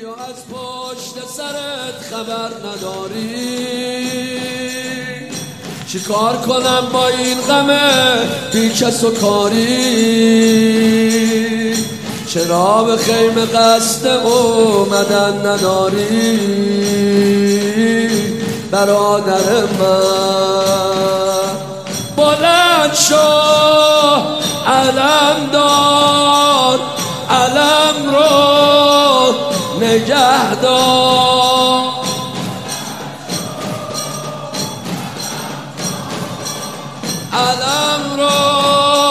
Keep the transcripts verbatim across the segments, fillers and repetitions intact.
یا از پشت سرت خبر نداری؟ چی کار کنم با این غم بی کس و کاری؟ چرا به خیمه قصد اومدن نداری؟ برادر من بلند شو، علم دار، علم رو نگه دار. علم رو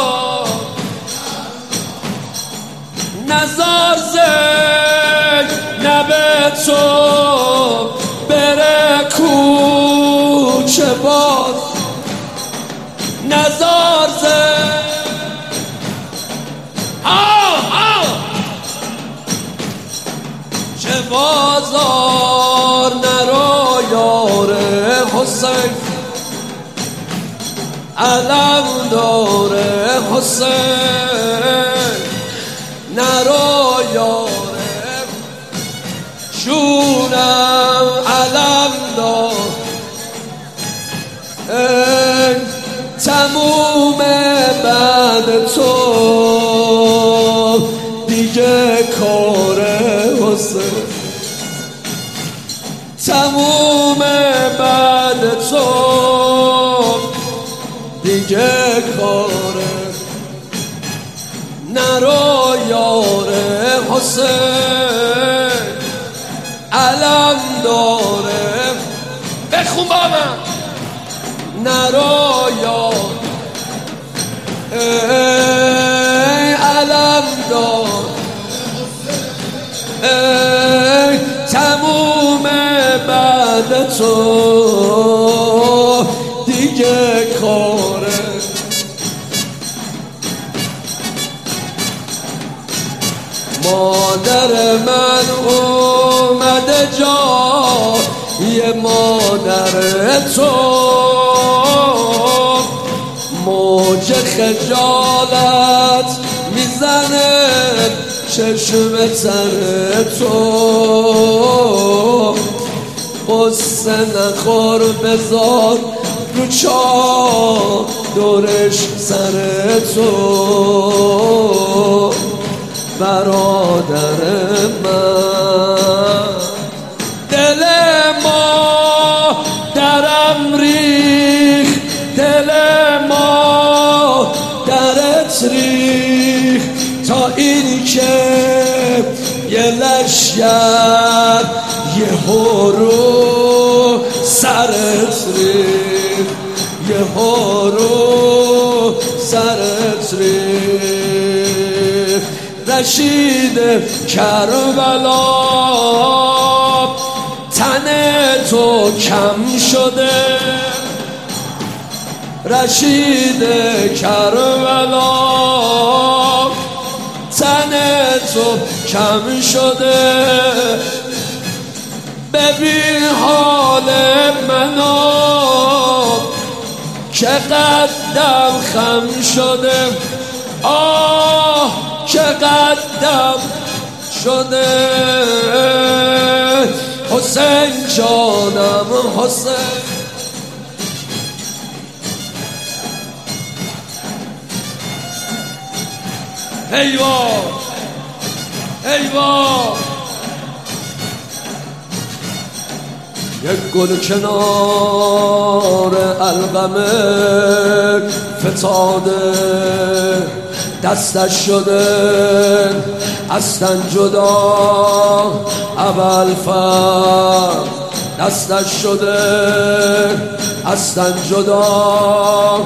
نزار زک نبه تو بره کوچه باز. نزار زک چه بازار نرو یار حسین، علم داره حسین، نرو یار شونم علم دار. تموم بعد تو دیگه کار حسین، تموم بعد تو دیگه کاره. نرو یار حسین، علم داره. بخون با من. نرو یار ای علم دار، ای تموم بعد تو دیگه کاره. مادر من اومده جای مادر تو، موج خجالت میزنه چشم تر تو. قصه نخور بذار رو چادرش سر تو. برادر من دل ما درم ریخ، دل ما درت ریخ، تا این که یه لشگر یه هورو سرت ریخ، یه هورو سرت ریخ. رشید کربلا تن تو کم شده، رشید کربلا تن تو کم شده. ببین حال منو که قدم خم شده، آه که قدم شده. حسین جانم حسین، ایوا ایوا. یک گل کنار القمه فتاده، دستش شده از تن جدا ابوالفضل، دستش شده از تن جدا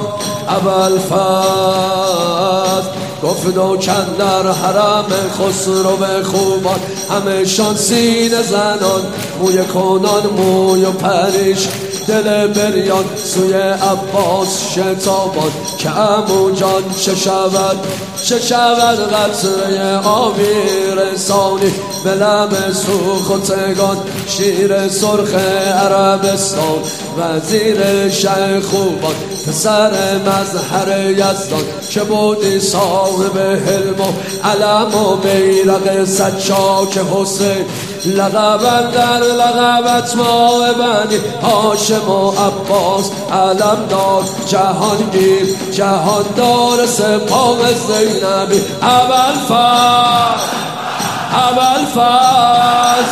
ابوالفضل. گفت و کندر حرم خسرو به خوبان، همه شان سینه زنان، موی کنان موی و پریش، دل بریان سوی عباس شتابان. که عمو جان چه شود چه شود قطره آبی رسانی، به لب سوختگان شیر سرخ عربستان. وزیر شه خوبان پسر مظهر یزدان، که بودی صاحب حلم و علم و بیرق سجاک حسین. لقب در لقبت ما بنی هاشم و عباس علم داد جهانگیر جهاندار سپاه زینبی ابوالفضل ابوالفضل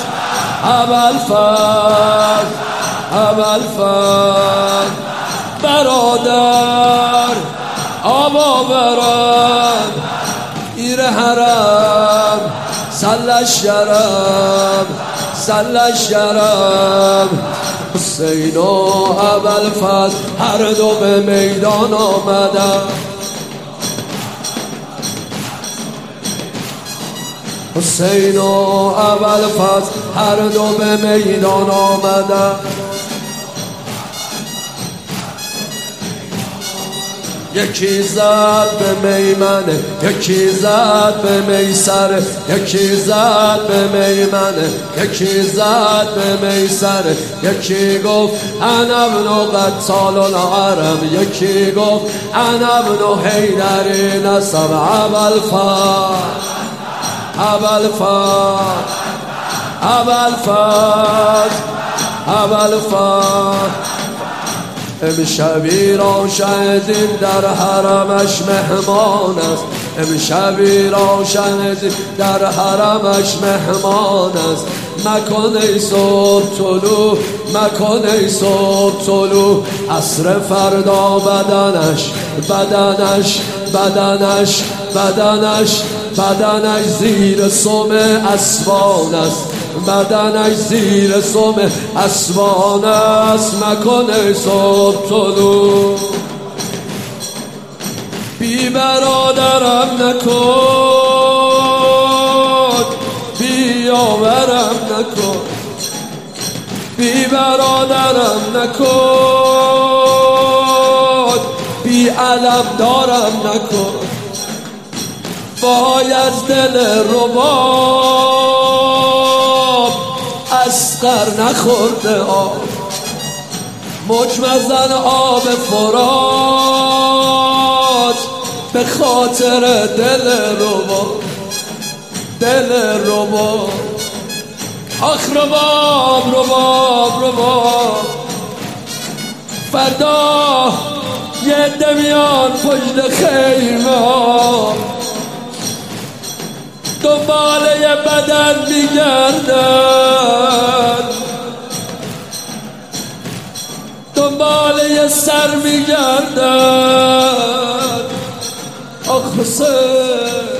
ابوالفضل ابوالفضل برادر آبا برم ایر حرم صلی شرم صلی شرم حسین و ابوالفضل هر دو به میدان آمدن حسین و ابوالفضل هر دو به میدان آمدن یکی زد به میمنه یکی زد به میسره یکی زد به میمنه یکی زد به میسره یکی گفت انا ابن قتال العرب یکی گفت انا ابن حیدر نسب ابوالفضل ابوالفضل ابوالفضل ابوالفضل امشبی را شهدیم در حرمش مهمان است امشبی را شهدیم در حرمش مهمان است مکن ای صبح طلوع مکن ای صبح طلوع عصر فردا بدنش بدنش بدنش بدنش بدنش زیر سم اسوان است بدنش زیر سم اسوان است مکن ای صبح طلوع بی برادرم نکن بی یاورم نکن بی برادرم نکن بی علم دارم نکن وای از دل رباب اصغر نخورده آب مجمزن آب فرات به خاطر دل رباب دل رباب آخ رباب رباب رباب فردا یه دمیان پشت خیمه ها دنبال یه بدن میگردن دنبال یه سر میگردن آخ حسین